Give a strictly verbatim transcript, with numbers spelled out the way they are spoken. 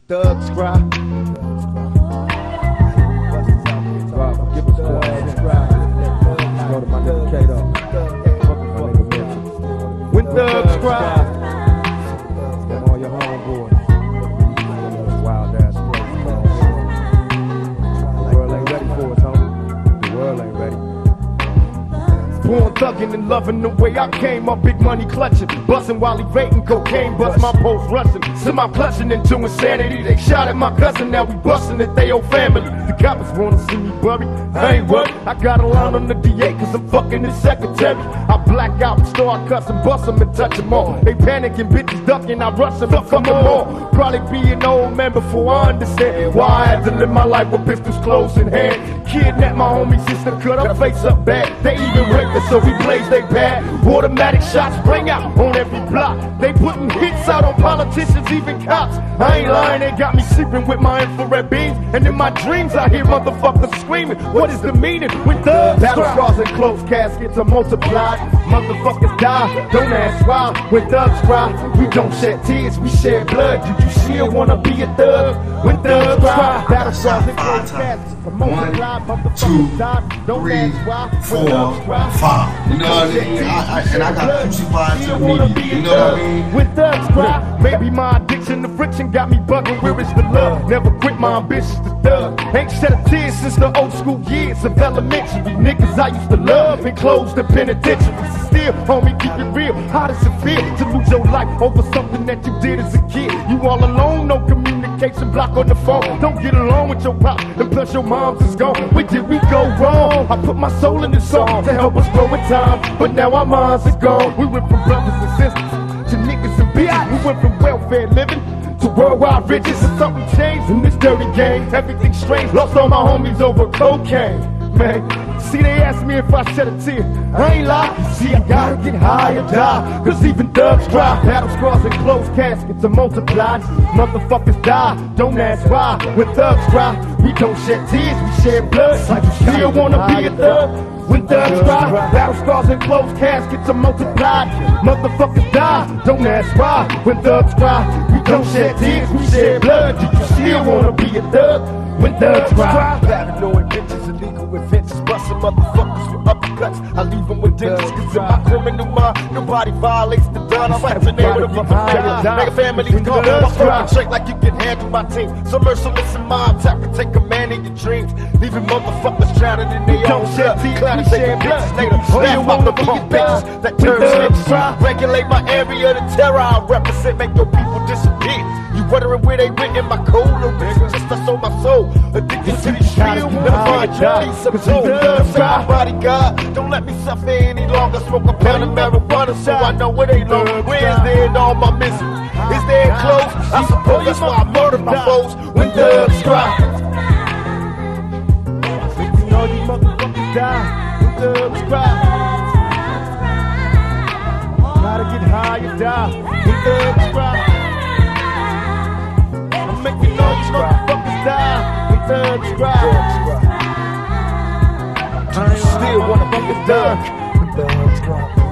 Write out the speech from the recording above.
thugs cry. Rob, give us thugs cry. Go to my nigga Kato. My nigga Mitchell. When thugs cry. Come on, your homeboys. Wild ass place. The world ain't ready for us, homie. The world ain't ready. Born thuggin' and loving the way I came up, big money clutching, bustin' while evading cocaine, bust my post rustin', send my clutching into insanity. They shot at my cousin, now we bustin' at they old family. The cops wanna see me buried, I ain't worried. I got a line on the D A cause I'm fucking his secretary. I black out and start cussin', bust them and touch them all. They panicking, bitches ducking, I rush them and fuck them all. Probably be an old man before I understand why I had to live my life with pistols close in hand. Kidnap my homie sister, cut her face up bad. They even raped her, so we blaze they bad. Automatic shots bring out on every block. They putting hits out on politicians, even cops. I ain't lying, they got me sleeping with my infrared beams. And in my dreams I hear motherfuckers screaming. What is the meaning with thugs? Battle scars and closed caskets are multiplied. Motherfuckers die, don't ask why. When thugs cry, we don't shed tears, we shed blood. Did you still wanna be a thug? When thugs cry, battle scars and closed caskets are multiplied. Motherfuckers die, don't ask why. When thugs cry, five. You know what I mean? I, I, and I got crucified to the media. You know what I mean? When thugs cry, maybe my addiction to friction got me bugging. Where is the love? Never quit my ambitions to thug. Ain't shed a tear since the old school years of elementary. Niggas I used to love and close the penitentiaries. Still, homie, keep it real. How does it feel to lose your life over something that you did as a kid? You all alone, no communication, block on the phone. Don't get along with your pop, and plus your mom's is gone. Where did we go wrong? I put my soul in this song to help us grow in time, but now our minds are gone. We went from brothers and sisters to niggas and bitches. We went from welfare living to worldwide riches. And something changed in this dirty game. Everything strange, lost all my homies over cocaine. Man, see they asked me if I shed a tear, I ain't lie. See I gotta get high or die, cause even thugs cry. Battle scars and closed caskets are multiplied. Motherfuckers die, don't ask why. When thugs cry, we don't shed tears, we shed blood. Like you still wanna be a thug? When thugs cry, battle scars and closed caskets are multiplied. Motherfuckers die, don't ask why. When thugs cry, we don't shed tears, we shed blood. Do you still wanna be a thug? When thugs cry, paranoid bitches, illegal offenses, busting motherfuckers with uppercuts. I leave them with dentures, cause in my criminal mind, nobody violates the done. I'm like the name of the fucking make a family's gone. I'm fucking straight like you can handle my team. So merciless in my attack can take command of your dreams. Leaving motherfuckers drowning in their own blood. Clouded taking bitches later. Laugh off the punk bitches that turn snitches. Regulate my area, the terror I represent, make your people disappear. You wondering where they went in my code? No bitch, just I sold my soul. Addicted to these streets, never find your peace of soul. My bodyguard, don't let me suffer any longer. Smoke a pound of marijuana so I know it ain't long. Where's there in all my misery? Is there close? I suppose that's why I murdered my foes. When thugs cry, you know you motherfuckers die. When thugs cry, gotta get high and die. When thugs cry, I'm making all these motherfuckers die. When thugs cry, do you still wanna be a thug? When thugs cry.